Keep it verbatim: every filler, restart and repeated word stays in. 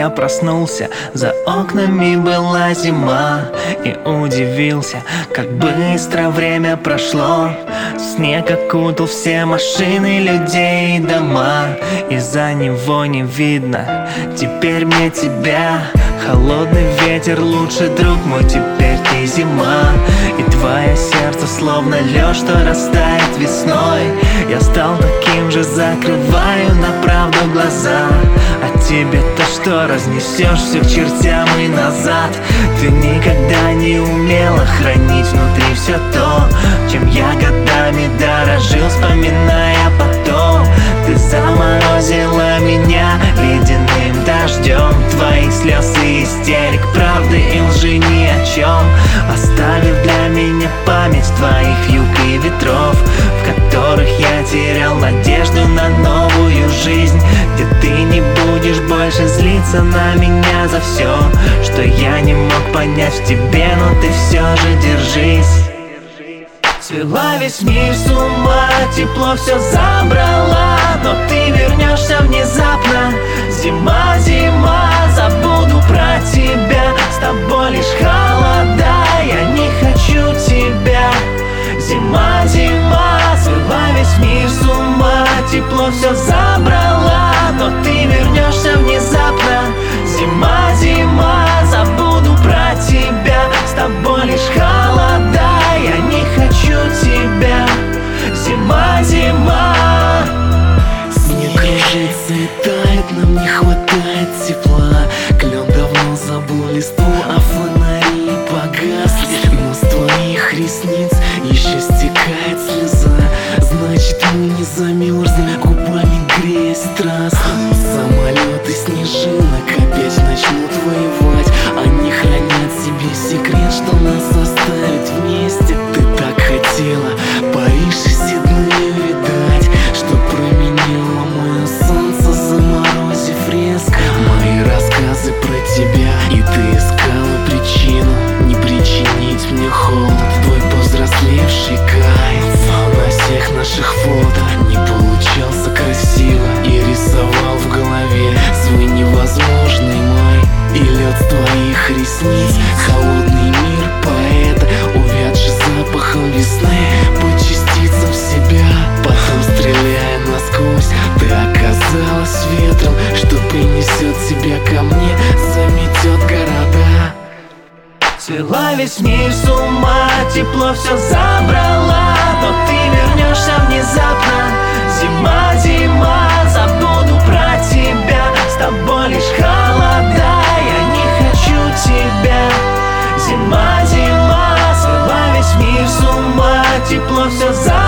я проснулся, за окнами была зима. И удивился, как быстро время прошло. Снег окутал все машины, людей и дома. И за него не видно теперь мне тебя. Холодный ветер, лучший друг мой, теперь ты зима. И твое сердце словно лед, что растает весной. Я стал таким же, закрываю на правду глаза. А тебе-то что, разнесешь все к чертям и назад. Ты никогда не умела хранить внутри все то, чем я годами дорожил, вспоминая потом. Ты заморозила меня ледяным дождем твоих слез и истерик, правды и лжи ни о чем, оставив для меня память твоих юг и ветров, в которых я терял надежду на новую жизнь, где ты не будешь больше злиться на меня за все, что я не мог понять в тебе, но ты все же держись. Свела весь мир с ума, тепло все забрала, но ты вернешься внезапно. Зима, зима, забуду про тебя, с тобой лишь холода, я не хочу тебя. Зима, зима, свела весь мир с ума, тепло все забрала, но ты вернешься внезапно. Зима, зима, забуду про тебя, с тобой лишь холода, я не хочу тебя. Зима, зима. Снег кружится и тает, нам не хватает тепла. Клен давно забыл листву, а фонари погасли. Но с твоих ресниц еще стекает слеза. Значит, мы не замерзнем, губами греясь страстно. Самолеты снежинок опять начнут воевать. Они хранят в себе секрет, что нас оставит вместе. Ты так хотела Париж и Сидней видать, что променила мое солнце, заморозив резко мои рассказы про тебя. И ты искала причину не причинить мне холод. Твой повзрослевший кайф на всех наших фото не получался красиво. И рисовал в голове свой невозможный май. И лед с твоих ресниц, холодный мир поэта, увядший запахом весны, по частицам себя. Потом, стреляя насквозь, ты оказалась ветром, что принесет тебя ко мне, заметет города. Свела весь мир с ума, тепло все забрала, но ты вернешься внезапно. Зима, зима, забуду про тебя, с тобой лишь холода, я не хочу тебя. Зима, зима, свела весь мир с ума, тепло все забрала,